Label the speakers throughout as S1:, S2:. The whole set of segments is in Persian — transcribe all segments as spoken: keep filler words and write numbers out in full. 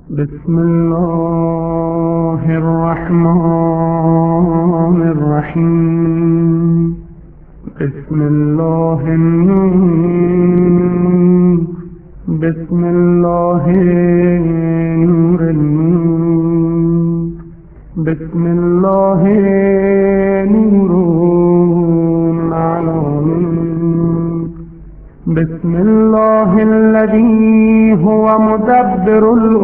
S1: بسم الله الرحمن الرحيم. بسم الله النور. بسم الله نور النور. بسم الله نور على نور. بسم الله الذي هو مدبر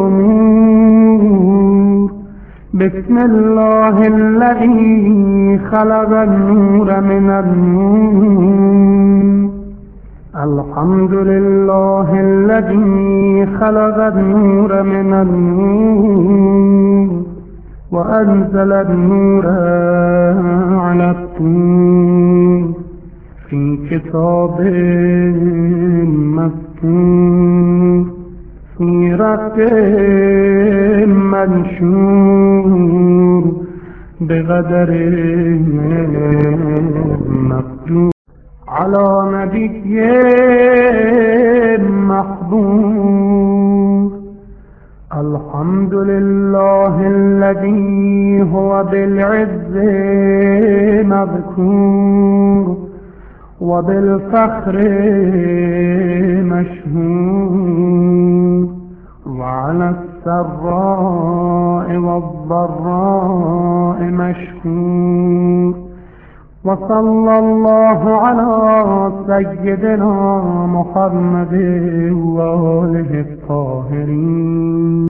S1: الأمور. بسم الله الذي خلق النور من النور. الحمد لله الذي خلق النور من النور وأنزل النور على الطور في كتاب مكتوب في رق منشور بقدر مقدور على نبي محبوب. الحمد لله الذي هو بالعز مذكور وبالفخر مشهور وعلى السراء والضراء مشهور. وصلى الله على سيدنا محمد وآله الطاهرين.